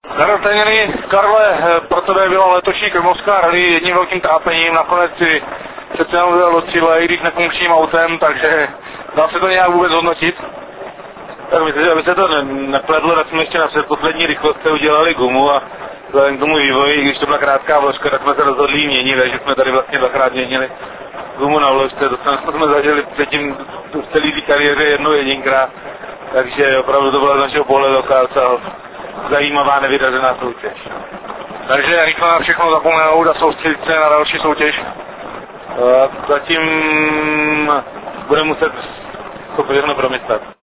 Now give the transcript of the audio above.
Karle, pro tebe byla letošní krmovská rally jedním velkým trápením, nakonec si přece jenom do cíle, i když nefunkčním autem, takže dá se to nějak vůbec hodnotit? Tak myslím, že aby se to nepledlo, tak jsme ještě na předposlední rychlost udělali gumu a vzhledem k tomu vývoji, když to byla krátká vložka, tak jsme se rozhodli ji měnit, takže jsme tady vlastně dvakrát měnili gumu na vložce, to jsme zažili předtím v celé té kariéře jednou jedinkrát, takže opravdu to byla z našeho pohledu docela zajímavá nevydařená soutěž. Takže rychle na všechno zapomenout a soustředit se na další soutěž? Zatím budeme muset to všechno promyslet.